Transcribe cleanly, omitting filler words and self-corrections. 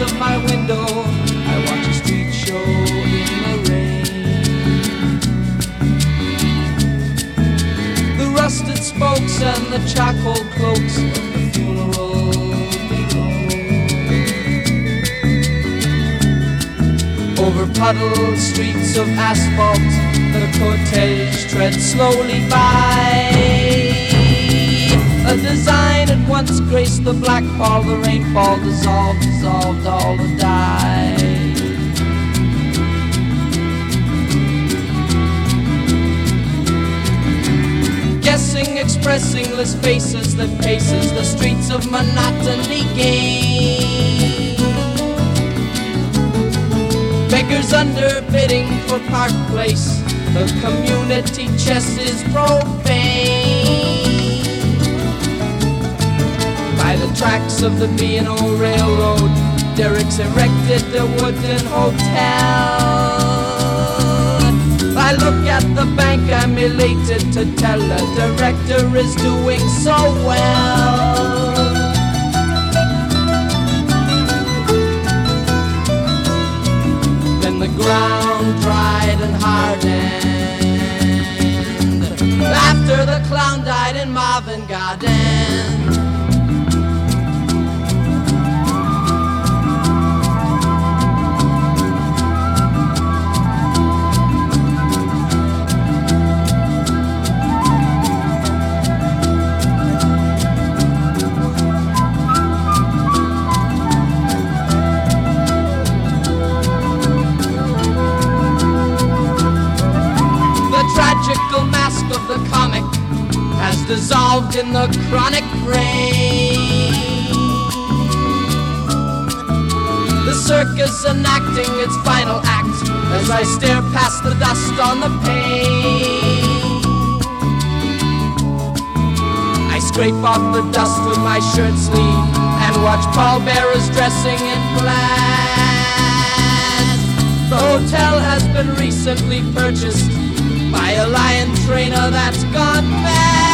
of my window, I watch a street show in the rain. The rusted spokes and the charcoal cloaks of the funeral below. Over puddled streets of asphalt, the cortege treads slowly by. A design at once graced the black ball, the rainfall dissolved all to die. Guessing, expressingless faces that paces the streets of monotony gain. Beggars underbidding for Park Place, the community chest is profane. By the tracks of the B&O Railroad, derricks erected the wooden hotel. I look at the bank, I'm elated to tell the director is doing so well. Then the ground dried and hardened after the clown died in Marvin Garden. Mask of the comic has dissolved in the chronic rain. The circus enacting its final act as I stare past the dust on the pane. I scrape off the dust with my shirt sleeve and watch pallbearers dressing in plaid. The hotel has been recently purchased by a lion trainer that's gone mad.